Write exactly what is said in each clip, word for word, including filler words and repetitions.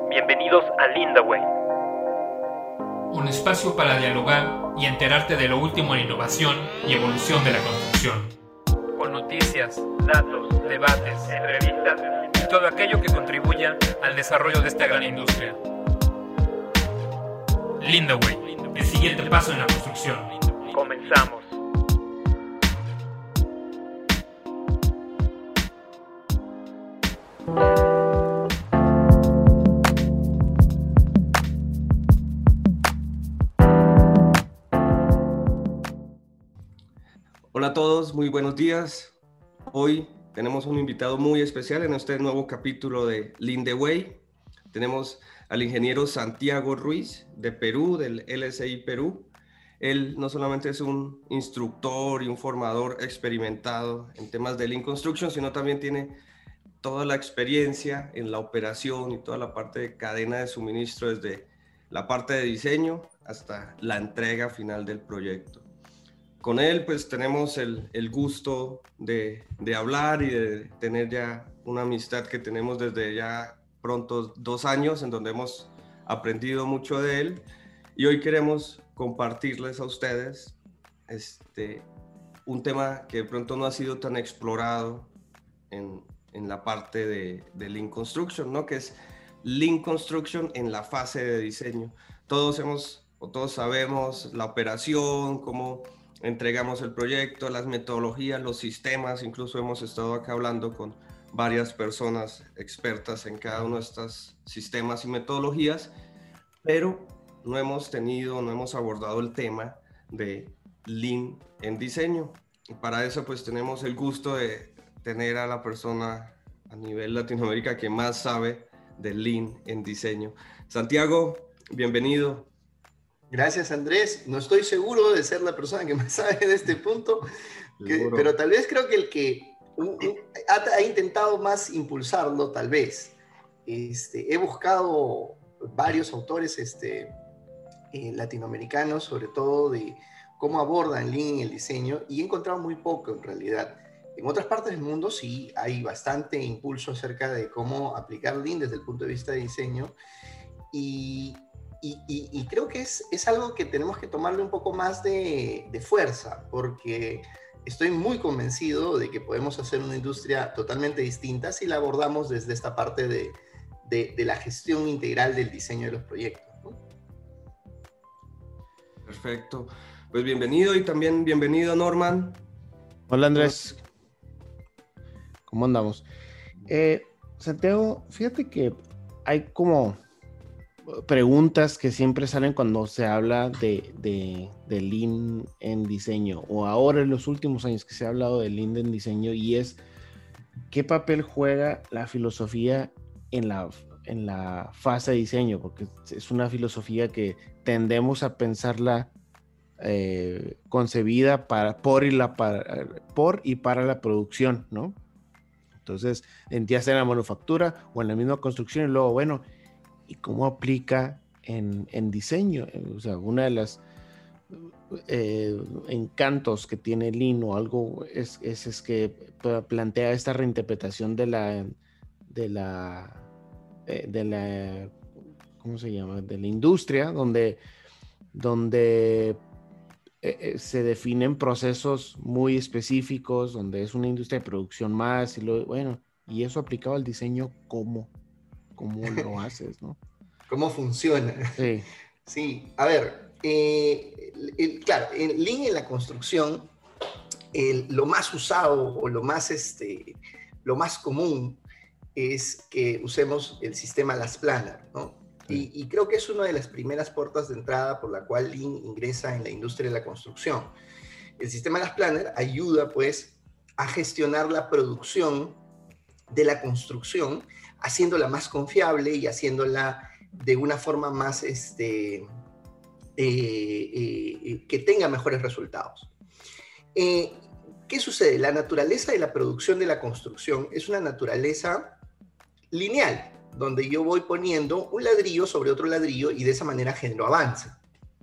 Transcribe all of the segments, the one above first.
Bienvenidos a Lindaway, un espacio para dialogar y enterarte de lo último en innovación y evolución de la construcción. Con noticias, datos, debates, entrevistas y todo aquello que contribuya al desarrollo de esta gran industria. Lindaway, el siguiente paso en la construcción. Comenzamos. Hola a todos, muy buenos días. Hoy tenemos un invitado muy especial en este nuevo capítulo de Lindaway. Tenemos al ingeniero Santiago Ruiz de Perú, del L S I Perú. Él no solamente es un instructor y un formador experimentado en temas de Lean Construction, sino también tiene toda la experiencia en la operación y toda la parte de cadena de suministro, desde la parte de diseño hasta la entrega final del proyecto. Con él pues tenemos el, el gusto de, de hablar y de tener ya una amistad que tenemos desde ya pronto dos años, en donde hemos aprendido mucho de él, y hoy queremos compartirles a ustedes este, un tema que de pronto no ha sido tan explorado en, en la parte de, de Lean Construction, ¿no? Que es Lean Construction en la fase de diseño. Todos hemos o todos sabemos la operación, cómo entregamos el proyecto, las metodologías, los sistemas. Incluso hemos estado acá hablando con varias personas expertas en cada uno de estos sistemas y metodologías, pero no hemos tenido, no hemos abordado el tema de Lean en diseño. Y para eso pues tenemos el gusto de tener a la persona a nivel Latinoamérica que más sabe de Lean en diseño. Santiago, bienvenido. Gracias, Andrés. No estoy seguro de ser la persona que más sabe de este punto, que, pero tal vez creo que el que un, un, ha, ha intentado más impulsarlo, tal vez. Este, he buscado varios autores este, eh, latinoamericanos, sobre todo de cómo abordan Lean en el diseño, y he encontrado muy poco en realidad. En otras partes del mundo sí hay bastante impulso acerca de cómo aplicar Lean desde el punto de vista de diseño, y Y, y, y creo que es, es algo que tenemos que tomarle un poco más de, de fuerza, porque estoy muy convencido de que podemos hacer una industria totalmente distinta si la abordamos desde esta parte de, de, de la gestión integral del diseño de los proyectos, ¿no? Perfecto. Pues bienvenido, y también bienvenido, Norman. Hola, Andrés. ¿Cómo andamos? Eh, Santiago, fíjate que hay como preguntas que siempre salen cuando se habla de, de, de Lean en diseño, o ahora en los últimos años que se ha hablado de Lean en diseño, y es ¿qué papel juega la filosofía en la, en la fase de diseño? Porque es una filosofía que tendemos a pensarla eh, concebida para, por, y la, para, por y para la producción, ¿no? Entonces, ya sea en la manufactura o en la misma construcción, y luego, bueno, ¿y cómo aplica en, en diseño? O sea, una de las eh, encantos que tiene Lean o algo es, es, es que plantea esta reinterpretación de la, de la, de la, ¿cómo se llama? De la industria, donde, donde eh, se definen procesos muy específicos, donde es una industria de producción más, y lo, bueno, y eso aplicado al diseño, ¿cómo? ¿Cómo lo haces, no? ¿Cómo funciona? Sí. Sí, a ver, eh, el, el, claro, el Lean en la construcción, el, lo más usado o lo más, este, lo más común es que usemos el sistema Last Planner, ¿no? Sí. Y, y creo que es una de las primeras puertas de entrada por la cual Lean ingresa en la industria de la construcción. El sistema Last Planner ayuda, pues, a gestionar la producción de la construcción, haciéndola más confiable y haciéndola de una forma más, este, eh, eh, que tenga mejores resultados. Eh, ¿Qué sucede? La naturaleza de la producción de la construcción es una naturaleza lineal, donde yo voy poniendo un ladrillo sobre otro ladrillo y de esa manera genero avance.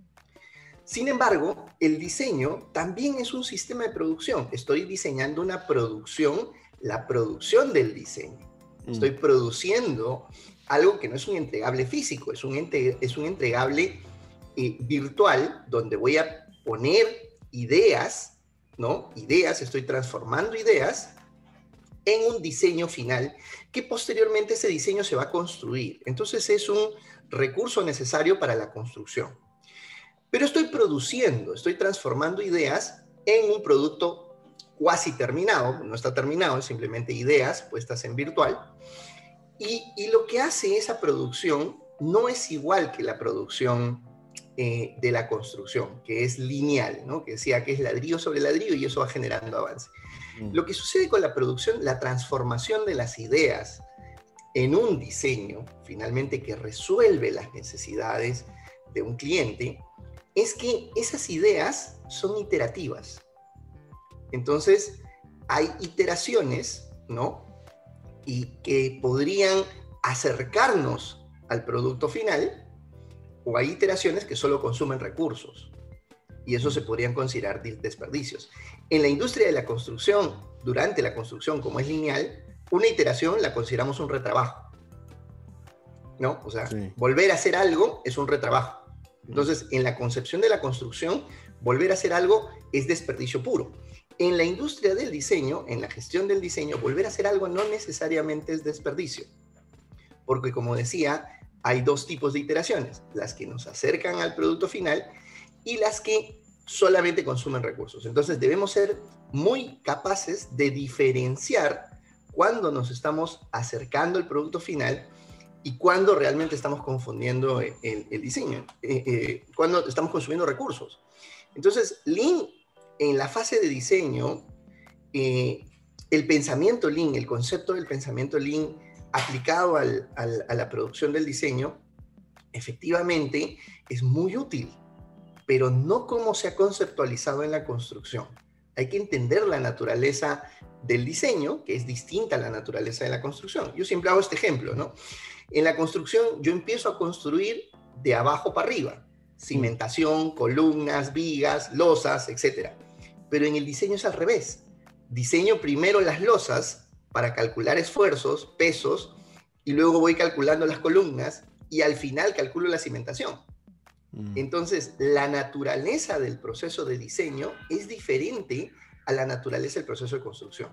Sin embargo, el diseño también es un sistema de producción. Estoy diseñando una producción, la producción del diseño. Mm. Estoy produciendo algo que no es un entregable físico, es un, entre, es un entregable eh, virtual donde voy a poner ideas, ¿no? Ideas, estoy transformando ideas en un diseño final que posteriormente ese diseño se va a construir. Entonces es un recurso necesario para la construcción. Pero estoy produciendo, estoy transformando ideas en un producto cuasi terminado, no está terminado, es simplemente ideas puestas en virtual. Y, y lo que hace esa producción no es igual que la producción eh, de la construcción, que es lineal, ¿no? Que decía que es ladrillo sobre ladrillo y eso va generando avance. Mm. Lo que sucede con la producción, la transformación de las ideas en un diseño, finalmente que resuelve las necesidades de un cliente, es que esas ideas son iterativas. Entonces, hay iteraciones, ¿no? Y que podrían acercarnos al producto final, o hay iteraciones que solo consumen recursos, y eso se podrían considerar desperdicios. En la industria de la construcción, durante la construcción, como es lineal, una iteración la consideramos un retrabajo, ¿no? O sea, sí. Volver a hacer algo es un retrabajo. Entonces, en la concepción de la construcción, volver a hacer algo es desperdicio puro. En la industria del diseño, en la gestión del diseño, volver a hacer algo no necesariamente es desperdicio. Porque, como decía, hay dos tipos de iteraciones. Las que nos acercan al producto final y las que solamente consumen recursos. Entonces, debemos ser muy capaces de diferenciar cuando nos estamos acercando al producto final y cuando realmente estamos confundiendo el, el diseño, eh, eh, cuando estamos consumiendo recursos. Entonces, Lean, en la fase de diseño, eh, el pensamiento Lean, el concepto del pensamiento Lean aplicado al, al, a la producción del diseño, efectivamente es muy útil, pero no como se ha conceptualizado en la construcción. Hay que entender la naturaleza del diseño, que es distinta a la naturaleza de la construcción. Yo siempre hago este ejemplo, ¿no? En la construcción yo empiezo a construir de abajo para arriba, cimentación, columnas, vigas, losas, etcétera. Pero en el diseño es al revés. Diseño primero las losas para calcular esfuerzos, pesos, y luego voy calculando las columnas y al final calculo la cimentación. Mm. Entonces, la naturaleza del proceso de diseño es diferente a la naturaleza del proceso de construcción.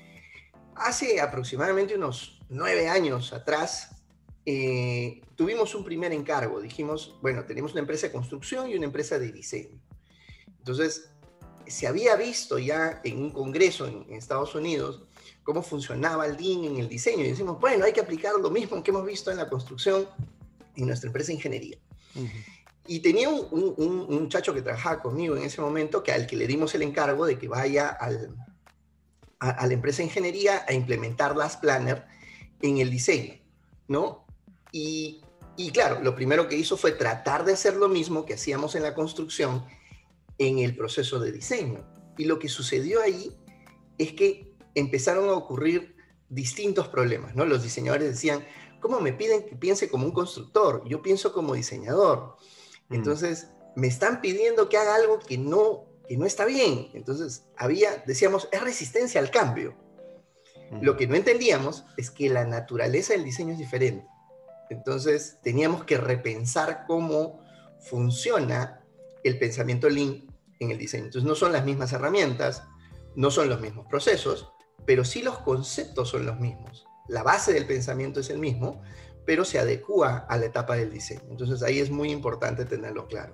Hace aproximadamente unos nueve años atrás, Eh, tuvimos un primer encargo. Dijimos, bueno, tenemos una empresa de construcción y una empresa de diseño. Entonces, se había visto ya en un congreso en, en Estados Unidos cómo funcionaba el Lean en el diseño. Y decimos, bueno, hay que aplicar lo mismo que hemos visto en la construcción en nuestra empresa de ingeniería. Uh-huh. Y tenía un, un, un muchacho que trabajaba conmigo en ese momento, que al que le dimos el encargo de que vaya al, a, a la empresa de ingeniería a implementar las planners en el diseño, ¿no? Y, y claro, lo primero que hizo fue tratar de hacer lo mismo que hacíamos en la construcción en el proceso de diseño. Y lo que sucedió ahí es que empezaron a ocurrir distintos problemas, ¿no? Los diseñadores decían, ¿cómo me piden que piense como un constructor? Yo pienso como diseñador. Entonces, mm. me están pidiendo que haga algo que no, que no está bien. Entonces, había, decíamos, es resistencia al cambio. Mm. Lo que no entendíamos es que la naturaleza del diseño es diferente. Entonces, teníamos que repensar cómo funciona el pensamiento Lean en el diseño. Entonces, no son las mismas herramientas, no son los mismos procesos, pero sí los conceptos son los mismos. La base del pensamiento es el mismo, pero se adecúa a la etapa del diseño. Entonces, ahí es muy importante tenerlo claro.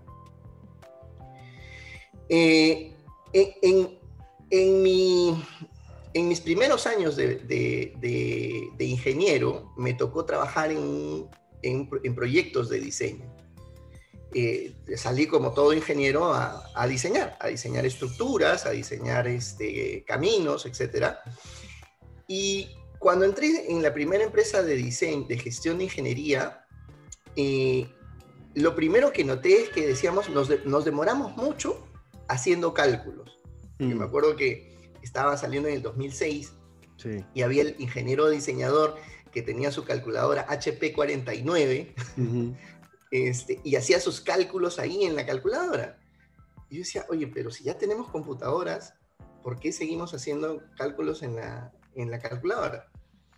Eh, en, en, en mi... En mis primeros años de, de, de, de ingeniero, me tocó trabajar en, en, en proyectos de diseño. Eh, salí como todo ingeniero a, a diseñar, a diseñar estructuras, a diseñar este, caminos, etcétera. Y cuando entré en la primera empresa de diseño, de gestión de ingeniería, eh, lo primero que noté es que decíamos, nos, de, nos demoramos mucho haciendo cálculos. Mm. Yo me acuerdo que estaba saliendo en el dos mil seis, sí. Y había el ingeniero diseñador que tenía su calculadora H P cuarenta y nueve, uh-huh. este, y hacía sus cálculos ahí en la calculadora. Y yo decía, oye, pero si ya tenemos computadoras, ¿por qué seguimos haciendo cálculos en la, en la calculadora?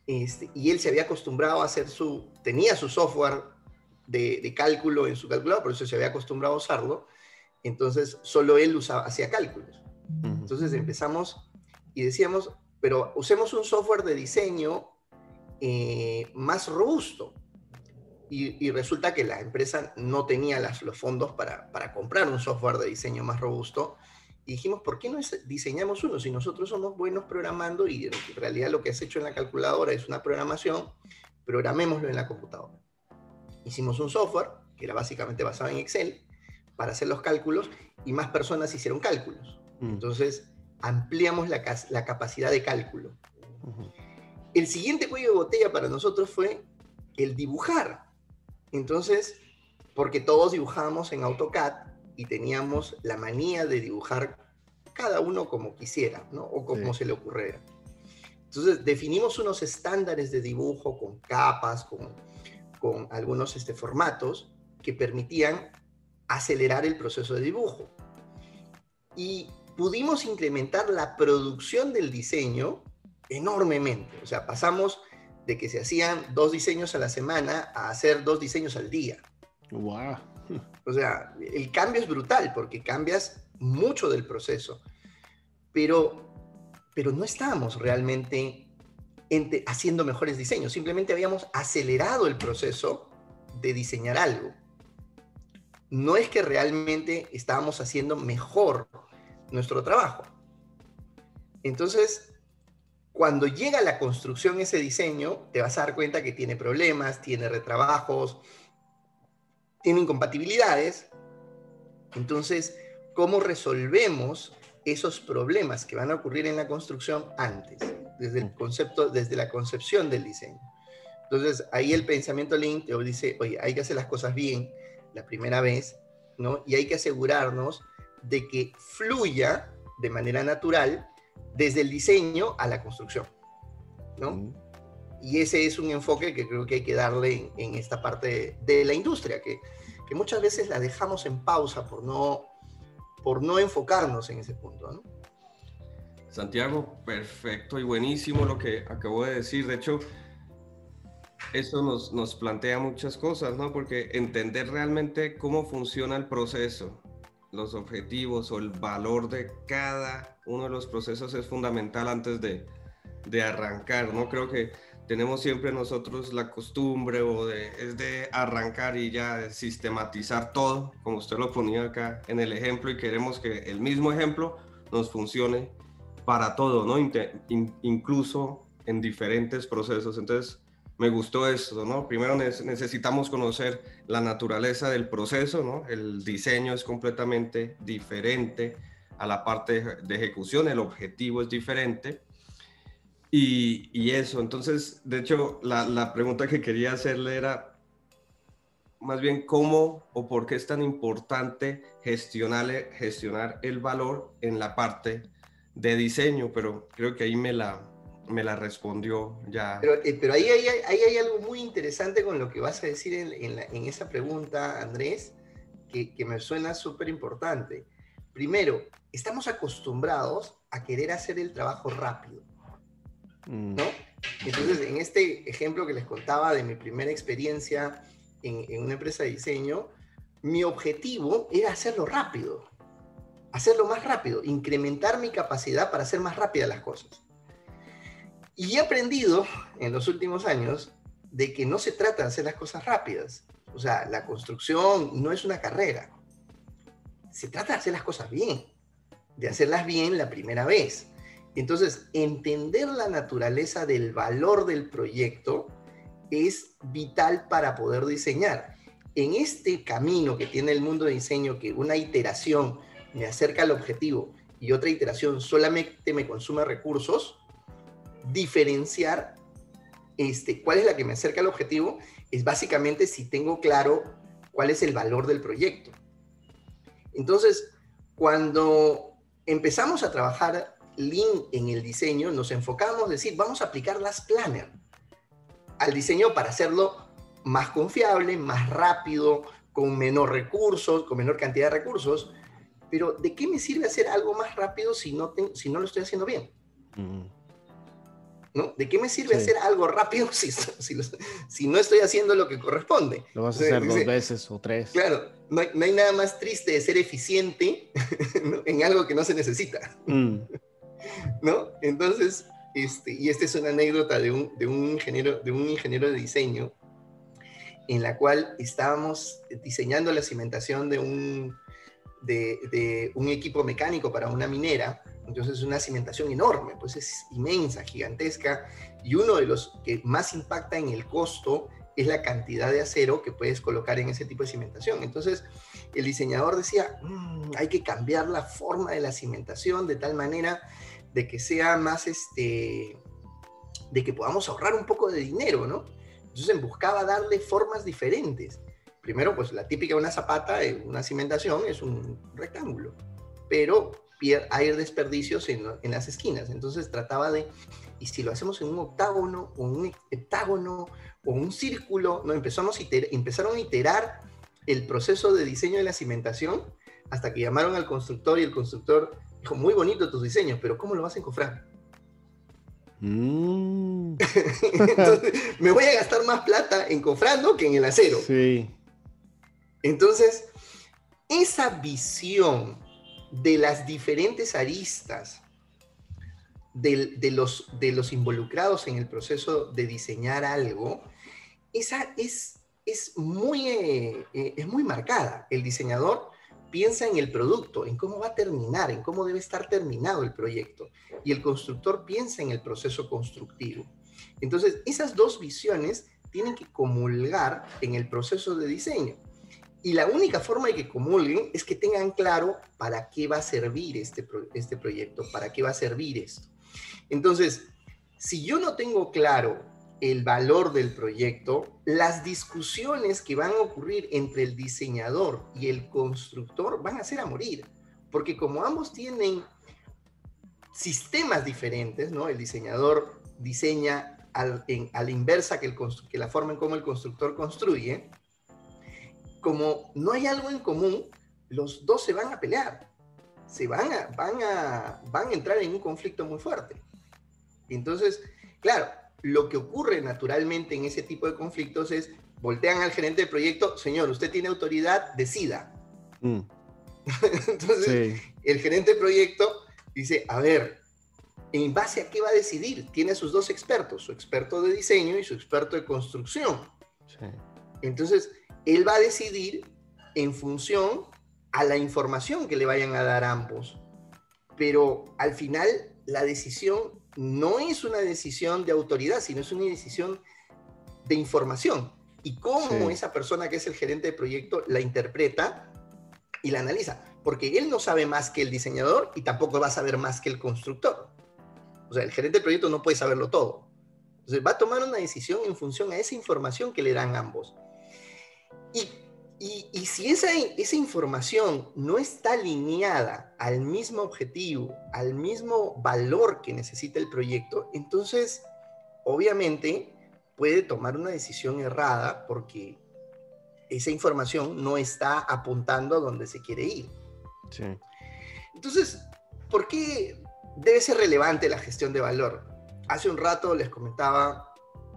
este, y él se había acostumbrado a hacer su, tenía su software de, de cálculo en su calculadora, por eso se había acostumbrado a usarlo, entonces solo él usaba, hacía cálculos. Entonces empezamos y decíamos, pero usemos un software de diseño eh, más robusto. Y, y resulta que la empresa no tenía las, los fondos para, para comprar un software de diseño más robusto. Y dijimos, ¿por qué no es, diseñamos uno? Si nosotros somos buenos programando y en realidad lo que has hecho en la calculadora es una programación, programémoslo en la computadora. Hicimos un software que era básicamente basado en Excel para hacer los cálculos y más personas hicieron cálculos. Mm. Entonces, ampliamos la, la capacidad de cálculo. Uh-huh. El siguiente cuello de botella para nosotros fue el dibujar. Entonces, porque todos dibujábamos en AutoCAD y teníamos la manía de dibujar cada uno como quisiera, ¿no? O como sí. se le ocurriera. Entonces, definimos unos estándares de dibujo con capas, con, con algunos este, formatos que permitían acelerar el proceso de dibujo. Y pudimos incrementar la producción del diseño enormemente. O sea, pasamos de que se hacían dos diseños a la semana a hacer dos diseños al día. ¡Wow! O sea, el cambio es brutal porque cambias mucho del proceso. Pero, pero no estábamos realmente ente, haciendo mejores diseños. Simplemente habíamos acelerado el proceso de diseñar algo. No es que realmente estábamos haciendo mejor nuestro trabajo. Entonces, cuando llega a la construcción ese diseño, te vas a dar cuenta que tiene problemas, tiene retrabajos, tiene incompatibilidades. Entonces, ¿cómo resolvemos esos problemas que van a ocurrir en la construcción antes, desde el concepto, desde la concepción del diseño? Entonces, ahí el pensamiento Lean te dice, oye, hay que hacer las cosas bien la primera vez, ¿no? Y hay que asegurarnos de que fluya de manera natural desde el diseño a la construcción, ¿no? Mm. Y ese es un enfoque que creo que hay que darle en, en esta parte de, de la industria, que, que muchas veces la dejamos en pausa por no, por no enfocarnos en ese punto, ¿no? Santiago, perfecto y buenísimo lo que acabo de decir. De hecho, eso nos, nos plantea muchas cosas, ¿no? Porque entender realmente cómo funciona el proceso, los objetivos o el valor de cada uno de los procesos es fundamental antes de, de arrancar, ¿no? Creo que tenemos siempre nosotros la costumbre o de, es de arrancar y ya de sistematizar todo, como usted lo ponía acá en el ejemplo, y queremos que el mismo ejemplo nos funcione para todo, ¿no? Inter, in, incluso en diferentes procesos. Entonces, me gustó esto, ¿no? Primero necesitamos conocer la naturaleza del proceso, ¿no? El diseño es completamente diferente a la parte de ejecución, el objetivo es diferente. Y, y eso, entonces, de hecho, la, la pregunta que quería hacerle era más bien cómo o por qué es tan importante gestionar, gestionar el valor en la parte de diseño, pero creo que ahí me la... me la respondió ya. Pero, eh, pero ahí, ahí, ahí hay algo muy interesante con lo que vas a decir en, en, la, en esa pregunta, Andrés, que, que me suena súper importante. Primero, estamos acostumbrados a querer hacer el trabajo rápido, ¿no? Entonces, en este ejemplo que les contaba de mi primera experiencia en, en una empresa de diseño, mi objetivo era hacerlo rápido, hacerlo más rápido, incrementar mi capacidad para hacer más rápidas las cosas. Y he aprendido en los últimos años de que no se trata de hacer las cosas rápidas. O sea, la construcción no es una carrera. Se trata de hacer las cosas bien, de hacerlas bien la primera vez. Entonces, entender la naturaleza del valor del proyecto es vital para poder diseñar. En este camino que tiene el mundo de diseño, que una iteración me acerca al objetivo y otra iteración solamente me consume recursos, diferenciar este, cuál es la que me acerca al objetivo es básicamente si tengo claro cuál es el valor del proyecto. Entonces, cuando empezamos a trabajar Lean en el diseño, nos enfocamos en decir, vamos a aplicar Last Planner al diseño para hacerlo más confiable, más rápido, con menor recursos, con menor cantidad de recursos. Pero, ¿de qué me sirve hacer algo más rápido si no, te, si no lo estoy haciendo bien? Mm. ¿no? ¿De qué me sirve Sí. hacer algo rápido si, si, si no estoy haciendo lo que corresponde? Lo vas a Entonces, hacer dos dice, veces o tres. Claro, no hay, no hay nada más triste de ser eficiente ¿no? en algo que no se necesita, Mm. ¿no? Entonces, este, y esta es una anécdota de un, de un ingeniero, de un ingeniero de diseño en la cual estábamos diseñando la cimentación de un, de, de un equipo mecánico para una minera. Entonces es una cimentación enorme, pues es inmensa, gigantesca, y uno de los que más impacta en el costo es la cantidad de acero que puedes colocar en ese tipo de cimentación. Entonces el diseñador decía, mmm, hay que cambiar la forma de la cimentación de tal manera de que sea más, este, de que podamos ahorrar un poco de dinero, ¿no? Entonces buscaba darle formas diferentes. Primero, pues la típica de una zapata, una cimentación, es un rectángulo, pero hay desperdicios en, en las esquinas. Entonces trataba de, y si lo hacemos en un octágono, o un heptágono, o un círculo, ¿no? Empezamos a iter, empezaron a iterar el proceso de diseño de la cimentación hasta que llamaron al constructor y el constructor dijo, muy bonito tus diseños, pero ¿cómo lo vas a encofrar? Mm. Entonces, me voy a gastar más plata encofrando que en el acero. Sí. Entonces, esa visión de las diferentes aristas de, de, los, de los involucrados en el proceso de diseñar algo, esa es, es, muy, eh, es muy marcada. El diseñador piensa en el producto, en cómo va a terminar, en cómo debe estar terminado el proyecto. Y el constructor piensa en el proceso constructivo. Entonces, esas dos visiones tienen que comulgar en el proceso de diseño. Y la única forma de que comulguen es que tengan claro para qué va a servir este, pro, este proyecto, para qué va a servir esto. Entonces, si yo no tengo claro el valor del proyecto, las discusiones que van a ocurrir entre el diseñador y el constructor van a ser a morir. Porque como ambos tienen sistemas diferentes, ¿no? El diseñador diseña al, en, a la inversa que, el, que la forma en cómo el constructor construye. Como no hay algo en común, los dos se van a pelear, se van a, van a, van a entrar en un conflicto muy fuerte. Entonces, claro, lo que ocurre naturalmente en ese tipo de conflictos es, voltean al gerente del proyecto, señor, usted tiene autoridad, decida. Mm. Entonces, sí. El gerente del proyecto dice, a ver, ¿en base a qué va a decidir? Tiene a sus dos expertos, su experto de diseño y su experto de construcción. Sí. Entonces, él va a decidir en función a la información que le vayan a dar ambos. Pero al final, la decisión no es una decisión de autoridad, sino es una decisión de información. Y cómo sí. esa persona que es el gerente de proyecto la interpreta y la analiza. Porque él no sabe más que el diseñador y tampoco va a saber más que el constructor. O sea, el gerente de proyecto no puede saberlo todo. Entonces, va a tomar una decisión en función a esa información que le dan ambos. Y, y, y si esa, esa información no está alineada al mismo objetivo, al mismo valor que necesita el proyecto, entonces, obviamente, puede tomar una decisión errada porque esa información no está apuntando a donde se quiere ir. Sí. Entonces, ¿por qué debe ser relevante la gestión de valor? Hace un rato les comentaba...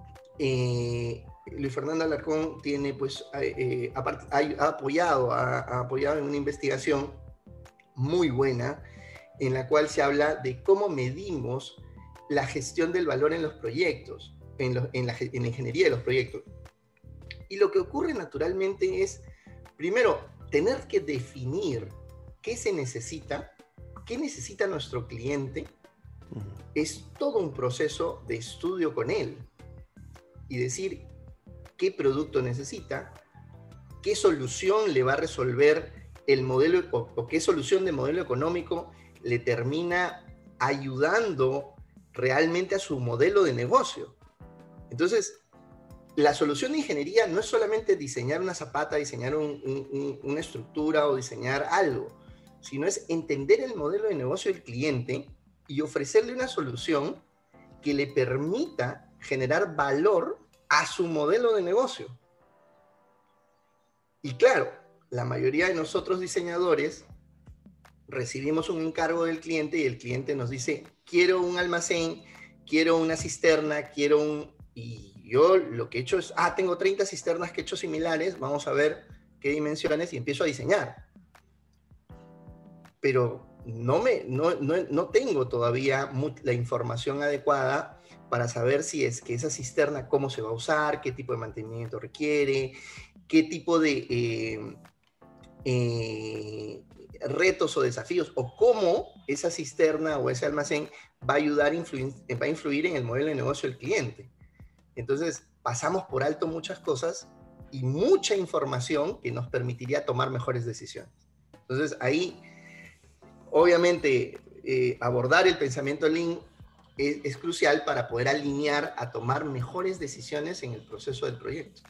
Eh, Luis Fernando Alarcón tiene, pues, eh, ha, ha apoyado, ha, ha apoyado en una investigación muy buena en la cual se habla de cómo medimos la gestión del valor en los proyectos, en, lo, en, la, en la ingeniería de los proyectos. Y lo que ocurre naturalmente es, primero, tener que definir qué se necesita, qué necesita nuestro cliente. Uh-huh. Es todo un proceso de estudio con él y decir qué producto necesita, qué solución le va a resolver el modelo, o, o qué solución de modelo económico le termina ayudando realmente a su modelo de negocio. Entonces, la solución de ingeniería no es solamente diseñar una zapata, diseñar un, un, una estructura o diseñar algo, sino es entender el modelo de negocio del cliente y ofrecerle una solución que le permita generar valor a su modelo de negocio. Y claro, la mayoría de nosotros diseñadores recibimos un encargo del cliente y el cliente nos dice, quiero un almacén, quiero una cisterna, quiero un... Y yo lo que he hecho es, ah, tengo treinta cisternas que he hecho similares, vamos a ver qué dimensiones y empiezo a diseñar. Pero no, me, no, no, no tengo todavía la información adecuada para saber si es que esa cisterna, cómo se va a usar, qué tipo de mantenimiento requiere, qué tipo de eh, eh, retos o desafíos, o cómo esa cisterna o ese almacén va a ayudar, influir, va a influir en el modelo de negocio del cliente. Entonces, pasamos por alto muchas cosas y mucha información que nos permitiría tomar mejores decisiones. Entonces, ahí, obviamente, eh, abordar el pensamiento Lean es, es crucial para poder alinear a tomar mejores decisiones en el proceso del proyecto.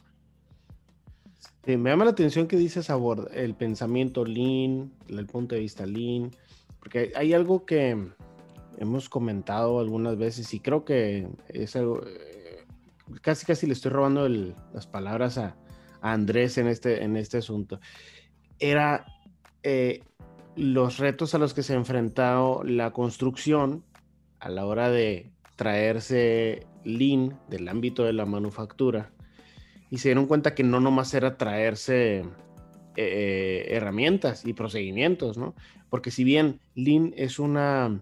Sí, me llama la atención que dices abord el pensamiento Lean, el punto de vista Lean, porque hay algo que hemos comentado algunas veces y creo que es algo, eh, casi casi le estoy robando el, las palabras a, a Andrés en este, en este asunto. Era eh, los retos a los que se ha enfrentado la construcción a la hora de traerse Lean del ámbito de la manufactura. Y se dieron cuenta que no nomás era traerse eh, herramientas y procedimientos, ¿no? Porque si bien Lean es una,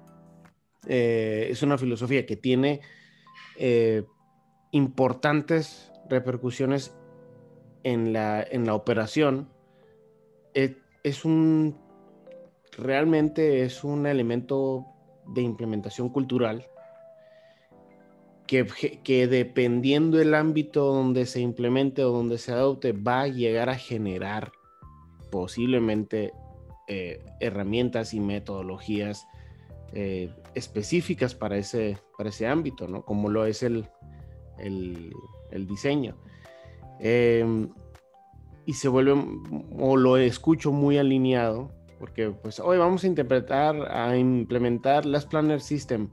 eh, es una filosofía que tiene eh, importantes repercusiones en la, en la operación, eh, es un, realmente es un elemento de implementación cultural Que, que dependiendo del ámbito donde se implemente o donde se adopte, va a llegar a generar posiblemente eh, herramientas y metodologías eh, específicas para ese, para ese ámbito, ¿no? Como lo es el, el, el diseño. Eh, y se vuelve, o lo escucho muy alineado, porque pues hoy vamos a interpretar, a implementar Last Planner System.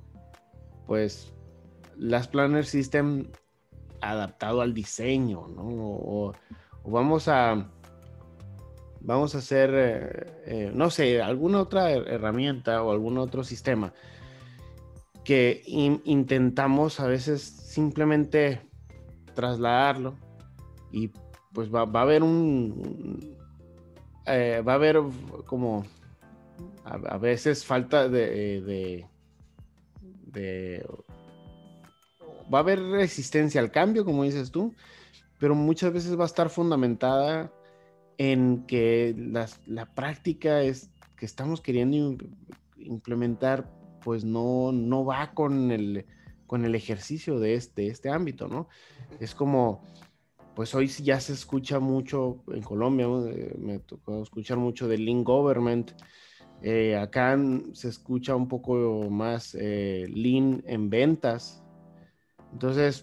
Pues Last Planner System adaptado al diseño, ¿no? O, o vamos a vamos a hacer, eh, eh, no sé, alguna otra herramienta o algún otro sistema que in, intentamos a veces simplemente trasladarlo y pues va, va a haber un, eh, va a haber como a, a veces falta de, de, de va a haber resistencia al cambio, como dices tú, pero muchas veces va a estar fundamentada en que las, la práctica es, que estamos queriendo implementar, pues no, no va con el, con el ejercicio de este, este ámbito, ¿no? Es como, pues hoy ya se escucha mucho en Colombia, me tocó escuchar mucho de Lean Government, eh, acá se escucha un poco más eh, Lean en ventas. Entonces,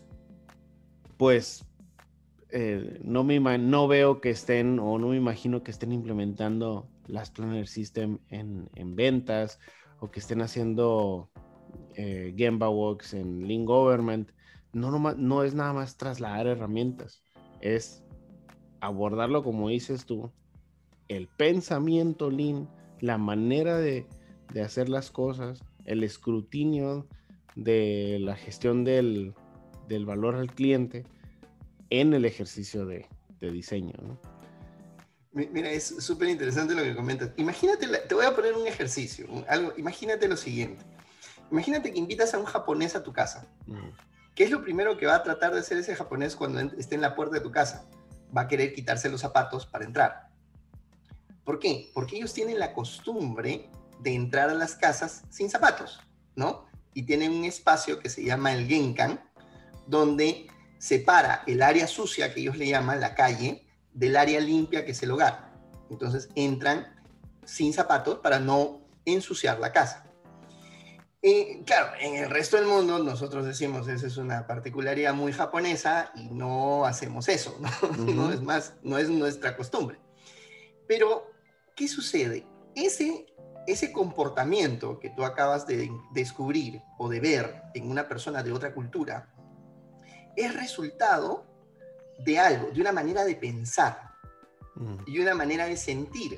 pues, eh, no, me no veo que estén, o no me imagino que estén implementando Last Planner System en, en ventas, o que estén haciendo eh, Gemba Walks en Lean Government. No, no, no es nada más trasladar herramientas, es abordarlo como dices tú, el pensamiento Lean, la manera de, de hacer las cosas, el escrutinio de la gestión del, del valor al cliente en el ejercicio de, de diseño, ¿no? Mira, es súper interesante lo que comentas. Imagínate, te voy a poner un ejercicio, algo, imagínate lo siguiente. Imagínate que invitas a un japonés a tu casa. Uh-huh. ¿Qué es lo primero que va a tratar de hacer ese japonés cuando esté en la puerta de tu casa? Va a querer quitarse los zapatos para entrar. ¿Por qué? Porque ellos tienen la costumbre de entrar a las casas sin zapatos, ¿no? Y tienen un espacio que se llama el Genkan, donde separa el área sucia, que ellos le llaman la calle, del área limpia, que es el hogar. Entonces entran sin zapatos para no ensuciar la casa. Eh, claro, en el resto del mundo nosotros decimos, esa es una particularidad muy japonesa y no hacemos eso, ¿no? Uh-huh. No es más, no es nuestra costumbre. Pero, ¿qué sucede? Ese... Ese comportamiento que tú acabas de descubrir o de ver en una persona de otra cultura es resultado de algo, de una manera de pensar mm. y una manera de sentir.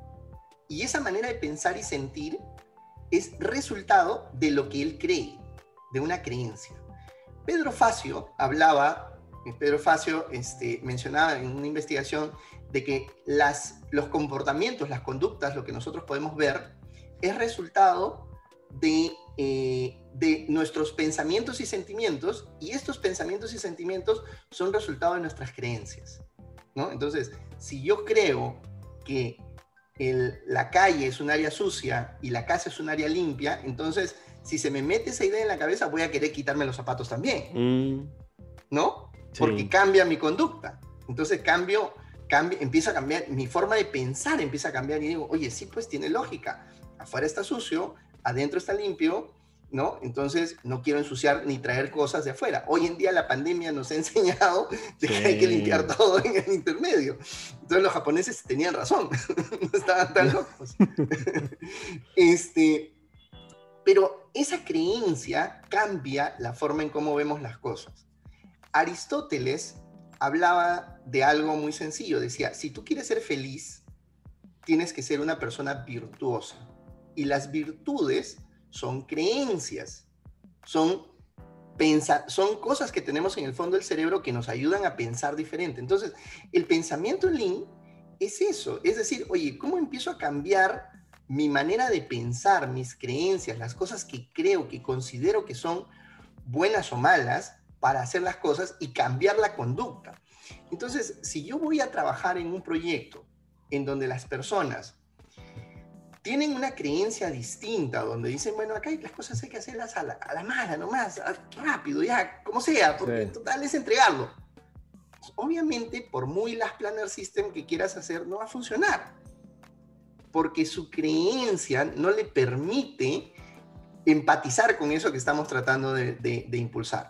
Y esa manera de pensar y sentir es resultado de lo que él cree. de una creencia. Pedro Facio hablaba, Pedro Facio este, mencionaba en una investigación de que las, los comportamientos, las conductas, lo que nosotros podemos ver, es resultado de, eh, de nuestros pensamientos y sentimientos, y estos pensamientos y sentimientos son resultado de nuestras creencias, ¿no? Entonces, si yo creo que el, la calle es un área sucia y la casa es un área limpia, entonces, si se me mete esa idea en la cabeza, voy a querer quitarme los zapatos también, mm. ¿no? Sí. Porque cambia mi conducta. Entonces, cambio, cambio, empiezo a cambiar, mi forma de pensar empieza a cambiar y digo, oye, sí, pues tiene lógica. Afuera está sucio, adentro está limpio, ¿no? Entonces no quiero ensuciar ni traer cosas de afuera. Hoy en día la pandemia nos ha enseñado de sí. que hay que limpiar todo en el intermedio. Entonces los japoneses tenían razón, no estaban tan locos. este, pero esa creencia cambia la forma en cómo vemos las cosas. Aristóteles hablaba de algo muy sencillo, decía, si tú quieres ser feliz, tienes que ser una persona virtuosa. Y las virtudes son creencias, son, pensa- son cosas que tenemos en el fondo del cerebro que nos ayudan a pensar diferente. Entonces, el pensamiento Lean es eso, es decir, oye, ¿cómo empiezo a cambiar mi manera de pensar, mis creencias, las cosas que creo, que considero que son buenas o malas para hacer las cosas y cambiar la conducta? Entonces, si yo voy a trabajar en un proyecto en donde las personas tienen una creencia distinta, donde dicen, bueno, acá las cosas hay que hacerlas a la, a la mala, nomás, rápido, ya, como sea, porque sí. total es entregarlo. Pues, obviamente, por muy Last Planner System que quieras hacer, no va a funcionar, porque su creencia no le permite empatizar con eso que estamos tratando de, de, de impulsar.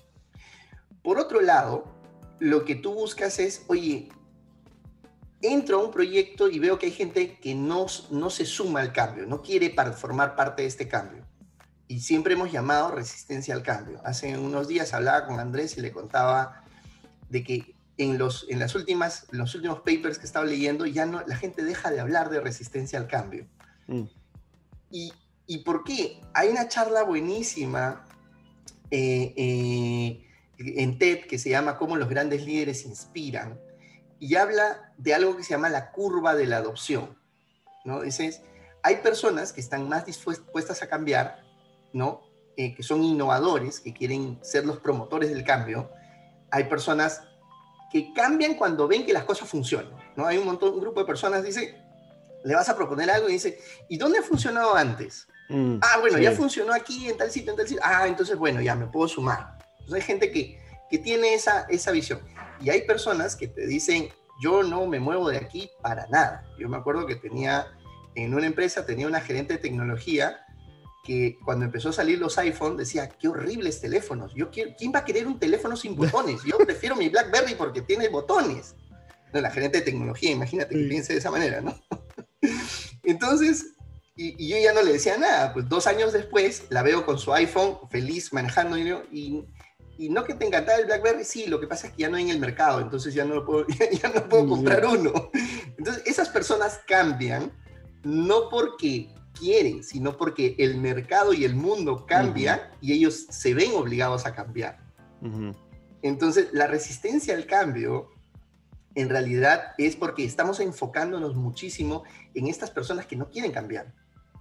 Por otro lado, lo que tú buscas es, oye, entro a un proyecto y veo que hay gente que no, no se suma al cambio, no quiere para formar parte de este cambio. Y siempre hemos llamado resistencia al cambio. Hace unos días hablaba con Andrés y le contaba de que en los, en las últimas, los últimos papers que estaba leyendo, ya no, la gente deja de hablar de resistencia al cambio. Mm. ¿Y, ¿Y por qué? Hay una charla buenísima eh, eh, en TED que se llama Cómo los grandes líderes inspiran, y habla de algo que se llama la curva de la adopción, ¿no? Dices, hay personas que están más dispuestas a cambiar, ¿no? Eh, que son innovadores, que quieren ser los promotores del cambio. Hay personas que cambian cuando ven que las cosas funcionan, ¿no? Hay un montón, un grupo de personas, dice, le vas a proponer algo y dice, ¿y dónde ha funcionado antes? Mm, ah, bueno, sí. ya funcionó aquí, en tal sitio, en tal sitio. Ah, entonces, bueno, ya me puedo sumar. Entonces hay gente que, que tiene esa, esa visión. Y hay personas que te dicen, yo no me muevo de aquí para nada. Yo me acuerdo que tenía, en una empresa, tenía una gerente de tecnología que cuando empezó a salir los iPhone decía, qué horribles teléfonos. Yo quiero, ¿quién va a querer un teléfono sin botones? Yo prefiero mi BlackBerry porque tiene botones. No, la gerente de tecnología, imagínate que piense de esa manera, ¿no? Entonces, y, y yo ya no le decía nada. Pues dos años después la veo con su iPhone, feliz, manejando, y, y Y no que te encantaba el BlackBerry, sí, lo que pasa es que ya no hay en el mercado, entonces ya no, lo puedo, ya no puedo comprar uno. Entonces, esas personas cambian no porque quieren, sino porque el mercado y el mundo cambian uh-huh. y ellos se ven obligados a cambiar. Uh-huh. Entonces, la resistencia al cambio, en realidad, es porque estamos enfocándonos muchísimo en estas personas que no quieren cambiar.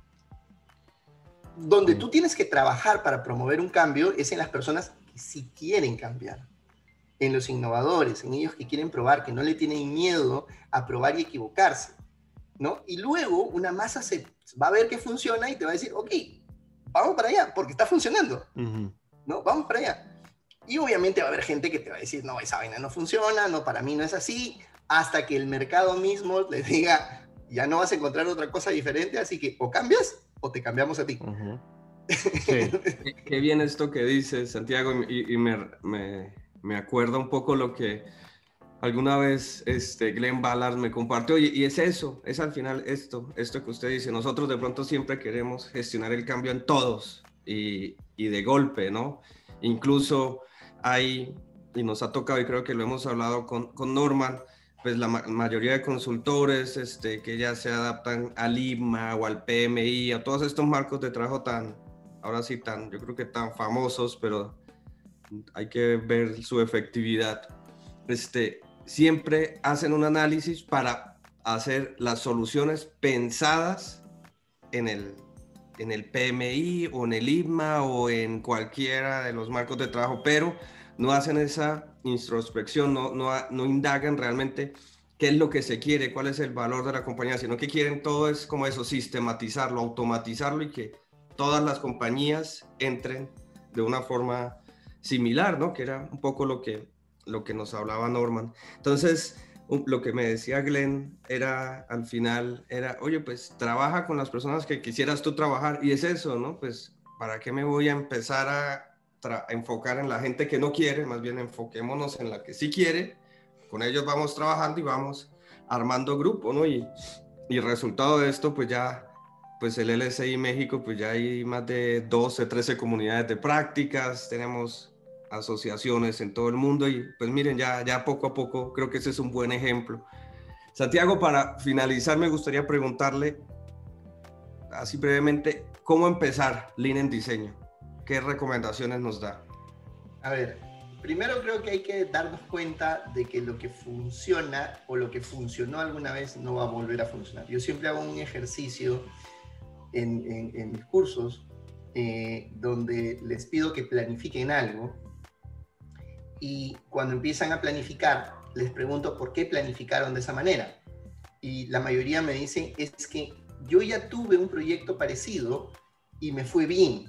Donde uh-huh. tú tienes que trabajar para promover un cambio es en las personas si quieren cambiar, en los innovadores, en ellos que quieren probar, que no le tienen miedo a probar y equivocarse, ¿no? Y luego una masa se va a ver que funciona y te va a decir, ok, vamos para allá, porque está funcionando, uh-huh. ¿no? Vamos para allá. Y obviamente va a haber gente que te va a decir, no, esa vaina no funciona, no, para mí no es así, hasta que el mercado mismo les diga, ya no vas a encontrar otra cosa diferente, así que o cambias o te cambiamos a ti. Uh-huh. Sí. Qué bien esto que dices, Santiago, y, y me, me, me acuerda un poco lo que alguna vez este, Glenn Ballard me compartió, y, y es eso, es al final esto, esto que usted dice, nosotros de pronto siempre queremos gestionar el cambio en todos, y, y de golpe, ¿no? Incluso hay, y nos ha tocado, y creo que lo hemos hablado con, con Norman, pues la ma- mayoría de consultores este, que ya se adaptan al I M A o al P M I, a todos estos marcos de trabajo tan, ahora sí, tan, yo creo que tan famosos, pero hay que ver su efectividad. Este, siempre hacen un análisis para hacer las soluciones pensadas en el, en el P M I o en el I T M A o en cualquiera de los marcos de trabajo, pero no hacen esa introspección, no, no, no indagan realmente qué es lo que se quiere, cuál es el valor de la compañía, sino que quieren todo es como eso, sistematizarlo, automatizarlo y que todas las compañías entren de una forma similar, ¿no? Que era un poco lo que, lo que nos hablaba Norman. Entonces, lo que me decía Glenn era, al final, era, oye, pues trabaja con las personas que quisieras tú trabajar, y es eso, ¿no? Pues, ¿para qué me voy a empezar a, a enfocar en la gente que no quiere? Más bien enfoquémonos en la que sí quiere, con ellos vamos trabajando y vamos armando grupo, ¿no? Y, y el resultado de esto, pues ya, pues el L S I México, pues ya hay más de doce, trece comunidades de prácticas, tenemos asociaciones en todo el mundo y pues miren, ya, ya poco a poco creo que ese es un buen ejemplo. Santiago, para finalizar me gustaría preguntarle, así brevemente, ¿cómo empezar Lean en diseño? ¿Qué recomendaciones nos da? A ver, primero creo que hay que darnos cuenta de que lo que funciona o lo que funcionó alguna vez no va a volver a funcionar. Yo siempre hago un ejercicio en, en, en mis cursos eh, donde les pido que planifiquen algo y cuando empiezan a planificar les pregunto por qué planificaron de esa manera y la mayoría me dicen es que yo ya tuve un proyecto parecido y me fue bien.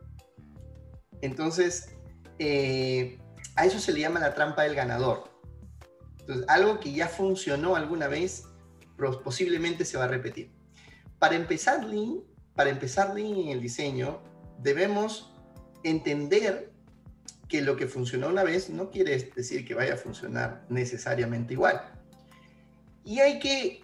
Entonces eh, a eso se le llama la trampa del ganador. Entonces, algo que ya funcionó alguna vez, posiblemente se va a repetir. Para empezar Lean, para empezar Lean en el diseño, debemos entender que lo que funcionó una vez no quiere decir que vaya a funcionar necesariamente igual. Y hay que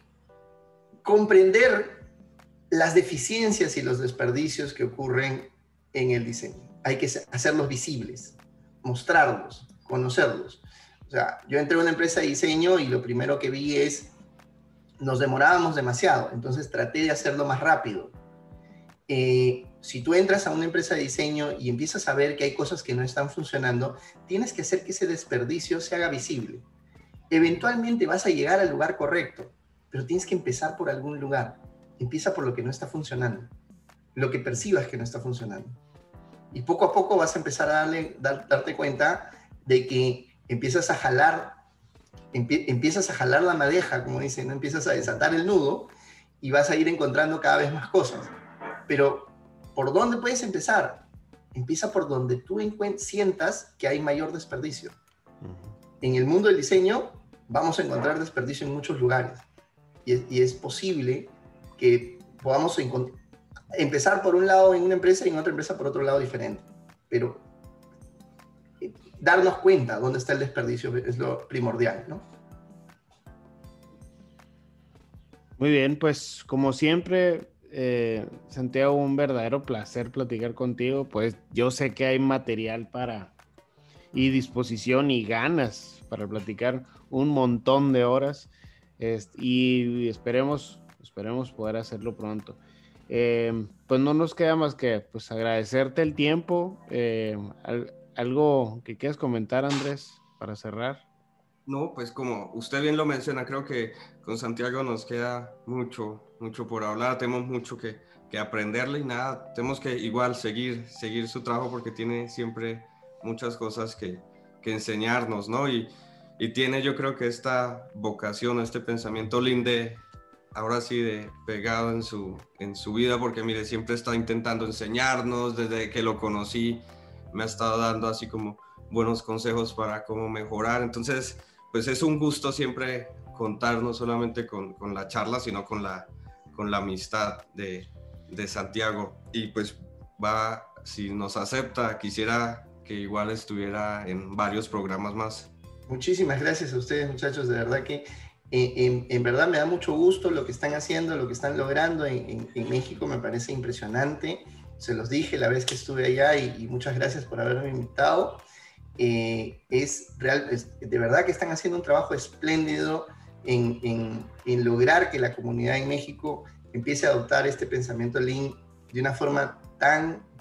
comprender las deficiencias y los desperdicios que ocurren en el diseño. Hay que hacerlos visibles, mostrarlos, conocerlos. O sea, yo entré a una empresa de diseño y lo primero que vi es, nos demorábamos demasiado, entonces traté de hacerlo más rápido. Eh, si tú entras a una empresa de diseño y empiezas a ver que hay cosas que no están funcionando, tienes que hacer que ese desperdicio se haga visible. Eventualmente vas a llegar al lugar correcto, pero tienes que empezar por algún lugar. Empieza por lo que no está funcionando, lo que percibas que no está funcionando. Y poco a poco vas a empezar a darle, dar, darte cuenta de que empiezas a jalar, empie, empiezas a jalar la madeja, como dicen, ¿no? Empiezas a desatar el nudo y vas a ir encontrando cada vez más cosas. Pero, ¿por dónde puedes empezar? Empieza por donde tú sientas que hay mayor desperdicio. En el mundo del diseño vamos a encontrar desperdicio en muchos lugares. Y es, y es posible que podamos encontrar empezar por un lado en una empresa y en otra empresa por otro lado diferente. Pero eh, darnos cuenta dónde está el desperdicio es lo primordial, ¿no? Muy bien, pues como siempre, eh, Santiago, un verdadero placer platicar contigo. Pues yo sé que hay material para, y disposición y ganas para platicar un montón de horas este, y esperemos, esperemos poder hacerlo pronto. Eh, pues no nos queda más que pues agradecerte el tiempo. Eh, al, ¿Algo que quieras comentar, Andrés, para cerrar? No, pues como usted bien lo menciona, creo que con Santiago nos queda mucho, mucho por hablar, tenemos mucho que, que aprenderle y nada, tenemos que igual seguir, seguir su trabajo porque tiene siempre muchas cosas que, que enseñarnos, ¿no? Y, y tiene yo creo que esta vocación, este pensamiento lindo de ahora sí de pegado en su, en su vida, porque mire, siempre está intentando enseñarnos, desde que lo conocí me ha estado dando así como buenos consejos para cómo mejorar, entonces pues es un gusto siempre contar no solamente con, con la charla, sino con la, con la amistad de, de Santiago, y pues va, si nos acepta, quisiera que igual estuviera en varios programas más. Muchísimas gracias a ustedes, muchachos, de verdad que En, en verdad me da mucho gusto lo que están haciendo, lo que están logrando en, en, en México, me parece impresionante. Se los dije la vez que estuve allá y, y muchas gracias por haberme invitado. Eh, es, real, es de verdad que están haciendo un trabajo espléndido en, en, en lograr que la comunidad en México empiece a adoptar este pensamiento Lean de una forma tan,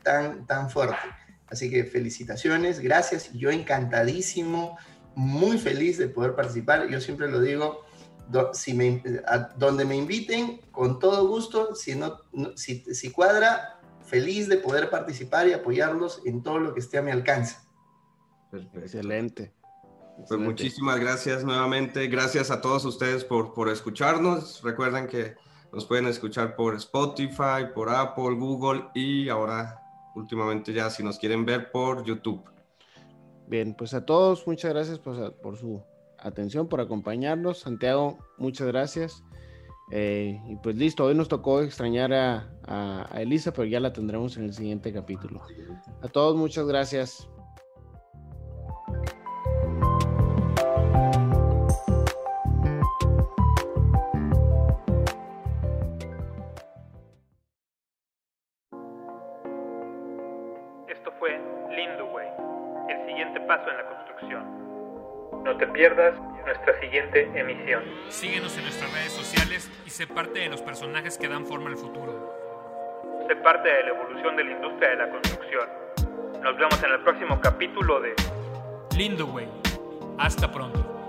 tan, tan fuerte. Así que felicitaciones, gracias. Yo encantadísimo, muy feliz de poder participar. Yo siempre lo digo, do, si me, a, donde me inviten, con todo gusto. Si, no, no, si, si cuadra, feliz de poder participar y apoyarlos en todo lo que esté a mi alcance. Perfecto. Excelente. Pues Excelente. muchísimas gracias nuevamente. Gracias a todos ustedes por, por escucharnos. Recuerden que nos pueden escuchar por Spotify, por Apple, Google y ahora últimamente ya si nos quieren ver por YouTube. Bien, pues a todos muchas gracias por, por su atención, por acompañarnos. Santiago, muchas gracias. Eh, y pues listo, hoy nos tocó extrañar a, a, a Elisa, pero ya la tendremos en el siguiente capítulo. A todos muchas gracias. Esto fue Lindway, el siguiente paso en la construcción. No te pierdas nuestra siguiente emisión. Síguenos en nuestras redes sociales y sé parte de los personajes que dan forma al futuro. Sé parte de la evolución de la industria de la construcción. Nos vemos en el próximo capítulo de Lindway. Hasta pronto.